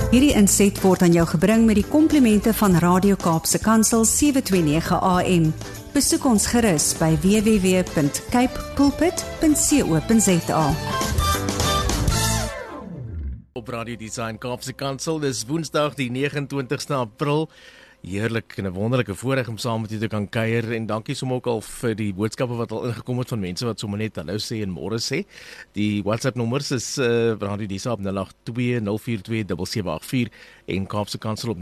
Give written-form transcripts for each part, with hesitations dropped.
Hierdie inset word aan jou gebring met die komplimente van Radio Kaapse Kansel 729 AM. Besoek ons gerus by www.capepulpit.co.za. Op Radio Design Kaapse Kansel, dis Woensdag die 29ste April. Heerlik en 'n wonderlike voorreg om saam met u te kan kuier en dankie sommer ook al vir die boodskappe wat al ingekom het van mense wat sommer net hallo sê en môre sê. Die WhatsApp nommers is Radio Design op 0820427784 en Kaapse Kansel op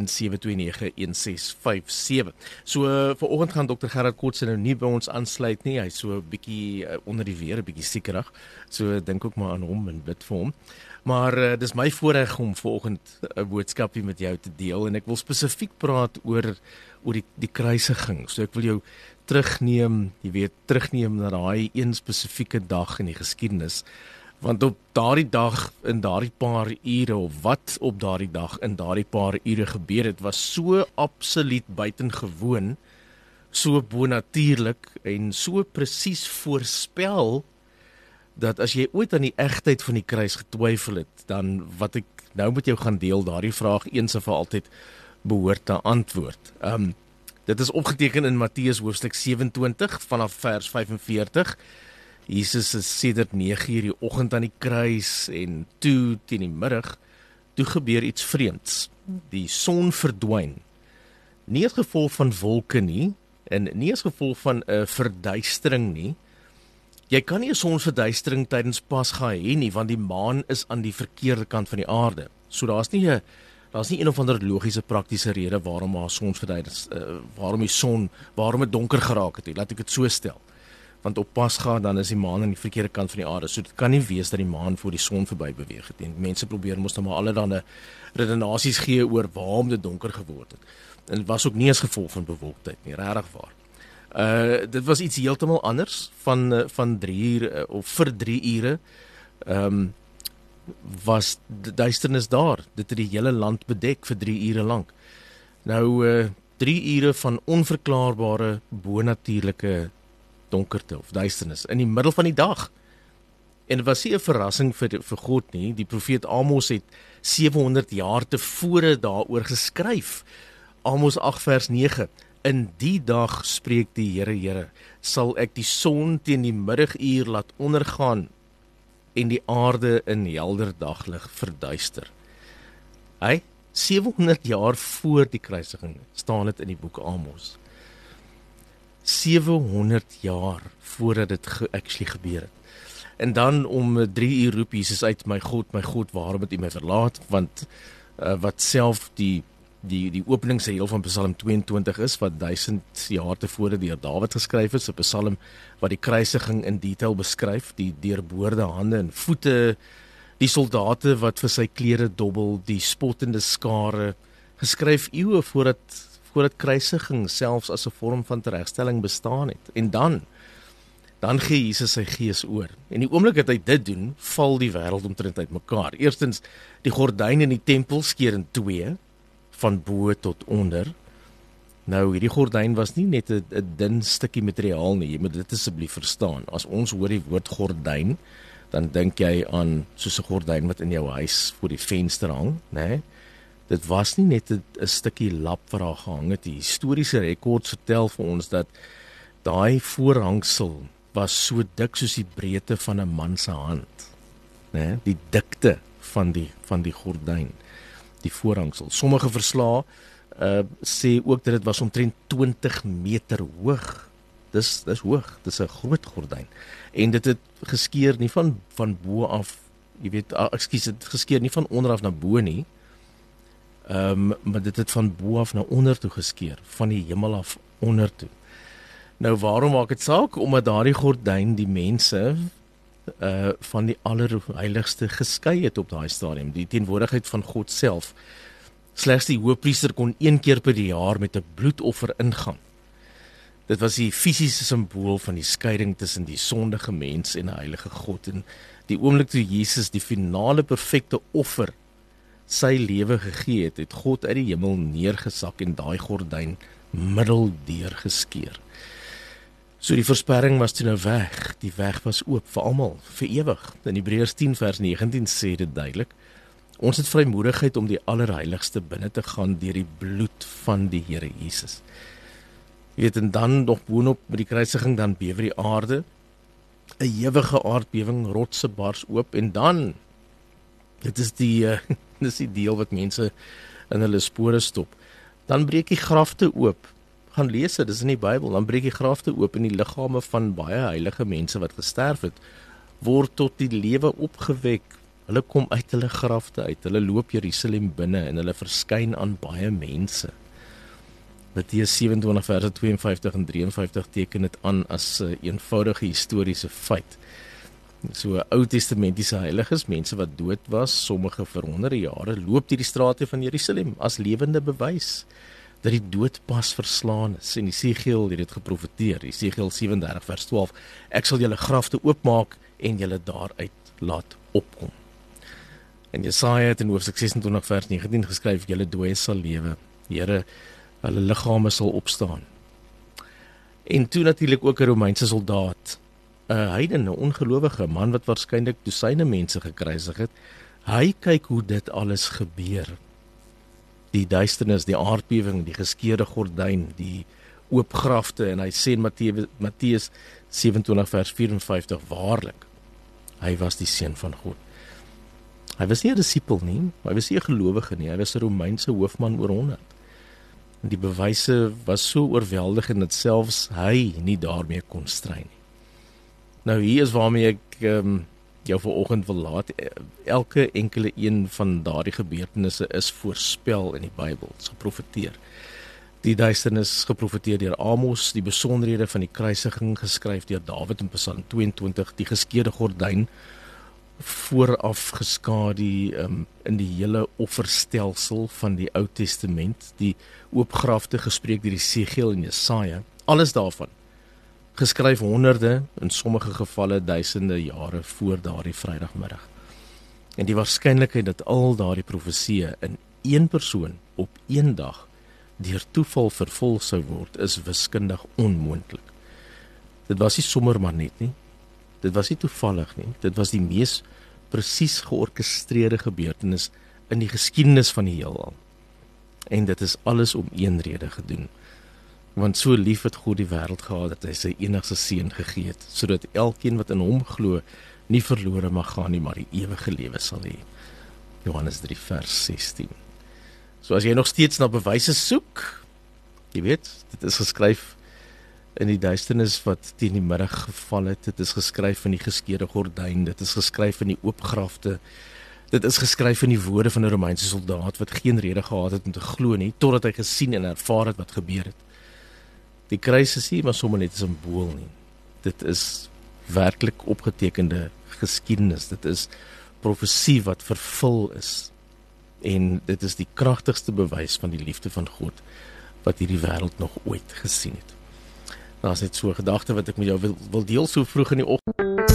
0817291657. So vanoggend gaan Dr. Gerard Kotse nou nie by ons aansluit nie. Hy's so 'n bietjie onder die weer, 'n bietjie siekerig. So dink ook maar aan hom en bid vir hom. Maar dis my voorreg om vanoggend 'n boodskapie met jou te deel en ek wil spesifiek praat oor die kruisiging. So ek wil jou terugneem na daai een spesifieke dag in die geskiedenis. Want op daardie dag, in daardie paar ure, of wat op daardie dag, in daardie paar ure gebeur het, was so absoluut buitengewoon, so bonatuurlik en so presies voorspel, dat as jy ooit aan die egtheid van die kruis getwyfel het, dan wat ek nou met jou gaan deel, daardie vraag eens en vir altyd behoort te antwoord. Dit is opgeteken in Matteus hoofstuk 27 vanaf vers 45. Jesus is sedert 9:00 die oggend aan die kruis en toe teen die middag, toe gebeur iets vreemds. Die son verdwyn. Nie as gevolg van wolke nie, en nie as gevolg van 'n verduistering nie. Jy kan nie 'n sonverduistering tydens Pasga hê nie, want die maan is aan die verkeerde kant van die aarde. So daar's nie een of ander logiese praktiese rede waarom waarom het donker geraak het. Laat ek dit so stel. Want op Pasga dan is die maan aan die verkeerde kant van die aarde. So dit kan nie wees dat die maan voor die son verby beweeg het. En mense probeer mos nou maar allerlei redenasies gee oor waarom dit donker geword het. En dit was ook nie as gevolg van bewolktheid nie, regtig waar. Dit was iets heeltemal anders van 3 ure of vir 3 ure was die duisternis daar. Dit het die hele land bedek vir 3 ure lank. Nou 3 ure van onverklaarbare bonatuurlike donkerte of duisternis in die middel van die dag. En dit was nie 'n verrassing vir God nie. Die profeet Amos het 700 jaar tevore daaroor geskryf. Amos 8 vers 9. In die dag, spreek die Here, sal ek die son teen die middaguur laat ondergaan en die aarde in helder daglig verduister. 700 jaar voor die kruisiging staan dit in die boek Amos. 700 jaar voordat dit actually gebeur het. En dan om 3 uur roep Jesus uit, my God, waarom het U my verlaat? Want wat self die openingsdeel van Psalm 22 is, wat 1000 jaar tevore deur Dawid geskryf is, 'n psalm wat die kruisiging in detail beskryf, die deurboorde hande en voete, die soldate wat vir sy klere dobbel, die spottende skare, geskryf eeue voordat kruisiging selfs as 'n vorm van teregstelling bestaan het. En dan gee Jesus sy gees oor. En die oomblik dat hy dit doen, val die wêreld omtrent uitmekaar. Eerstens, die gordyn in die tempel skeur in 2, van bo tot onder. Nou, hierdie gordyn was nie net 'n dun stukkie materiaal nie, jy moet dit asseblief verstaan. As ons hoor die woord gordyn, dan dink jy aan soos 'n gordyn wat in jou huis voor die venster hang, né? Dit was nie net 'n stukkie lap wat daar gehang het. Die historiese rekords vertel vir ons dat daai voorhangsel was so dik soos die breedte van 'n man se hand, né? Die dikte van die gordyn, die voorhangsel. Sommige verslae sê ook dat dit was omtrent 20 meter hoog. Dis hoog, dis 'n groot gordyn. En dit het geskeur nie van bo af, jy weet, dit geskeur nie van onder af na bo nie, maar dit het van bo af na onder toe geskeur, van die hemel af onder toe. Nou waarom maak dit saak? Omdat daardie gordyn die mense van die allerheiligste geskei het op daai stadium, die teenwoordigheid van God self. Slegs die hoëpriester kon 1 keer per jaar met 'n bloedoffer ingaan. Dit was die fisiese simbool van die skeiding tussen die sondige mens en 'n heilige God. En die oomblik toe Jesus die finale perfekte offer sy lewe gegee het, het God uit die hemel neergesak en daai gordyn middeldeur geskeur. So die versperring was toe nou weg, die weg was oop vir almal, vir ewig. In Hebreërs 10 vers 19 sê dit duidelik, Ons het vrymoedigheid om die allerheiligste binne te gaan deur die bloed van die Here Jesus. Jy weet, en dan nog boonop met die kruisiging, dan bewe die aarde, 'n ewige aardbewing, rotse bars oop, en dan, dit is die deel wat mense in hulle spore stop, dan breek die grafte oop. Gaan lees dit, dis in die Bybel, dan breek die grafte oop en die liggame van baie heilige mense wat gesterf het, word tot die lewe opgewek. Hulle kom uit hulle grafte uit, hulle loop Jerusalem binne en hulle verskyn aan baie mense. Matteus 27 verse 52 en 53 teken dit aan as 'n eenvoudige historiese feit. So Ou Testamentiese heiliges, mense wat dood was, sommige vir honderde jare, loop deur die strate van Jerusalem as lewende bewys dat die dood pas verslaan is. En Jesegiel het dit geprofeteer, Jesegiel 37 vers 12, ek sal julle grafte oopmaak en julle daaruit laat opkom. En Jesaja het in hoofstuk 26 vers 19 geskryf, julle dooies sal lewe, Here, hulle liggame sal opstaan. En toe natuurlik ook 'n Romeinse soldaat, 'n heiden, 'n ongelowige man wat waarskynlik dosyne mense gekruisig het, hy kyk hoe dit alles gebeur. Die duisternis, die aardbewing, die geskeurde gordyn, die oop grafte, en hy sê in Matteus 27 vers 54, waarlik, hy was die seun van God. Hy was nie 'n disipel nie, hy was nie 'n gelowige nie, hy was 'n Romeinse hoofman oor 100. En die bewyse was so oorweldigend dat selfs hy nie daarmee kon stry nie. Nou hier is waarmee ek jou vanoggend wil laat. Elke enkele een van daardie gebeurtenisse is voorspel in die Bybel, is geprofeteer. Die duisternis geprofeteer deur Amos, die besonderhede van die kruisiging geskryf deur Dawid in Psalm 22, die geskeurde gordyn vooraf geskadu in die hele offerstelsel van die Ou Testament, die oop grafte gespreek deur Jesegiel en Jesaja, alles daarvan geskryf honderde, in sommige gevalle duisende jare voor daardie Vrydagmiddag. En die waarskynlikheid dat al daardie profesieë in een persoon op een dag deur toeval vervul sou word, is wiskundig onmoontlik. Dit was nie sommer maar net nie, dit was nie toevallig nie, dit was die mees presies georkestreerde gebeurtenis in die geskiedenis van die heelal. En dit is alles om een rede gedoen. Want so lief het God die wêreld gehad dat hy sy enigste seun gegee het, sodat elkeen wat in hom glo nie verlore mag gaan nie, maar die ewige lewe sal hê. Johannes 3 vers 16. So as jy nog steeds na bewyse soek, jy weet, dit is geskryf in die duisternis wat teen die middag geval het, dit is geskryf in die geskeurde gordyn, dit is geskryf in die oop grafte, dit is geskryf in die woorde van 'n Romeinse soldaat wat geen rede gehad het om te glo nie, totdat hy gesien en ervaar het wat gebeur het. Die kruis is nie maar sommer net 'n simbool nie. Dit is werklik opgetekende geskiedenis. Dit is profesie wat vervul is. En dit is die kragtigste bewys van die liefde van God wat hierdie wêreld nog ooit gesien het. Nou is net so 'n gedagte wat ek met jou wil deel so vroeg in die oggend.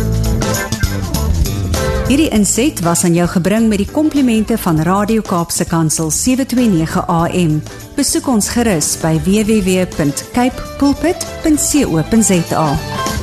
Hierdie inset was aan jou gebring met die komplimente van Radio Kaapse Kansel 729 AM. Besoek ons gerus by www.cape pulpit.co.za.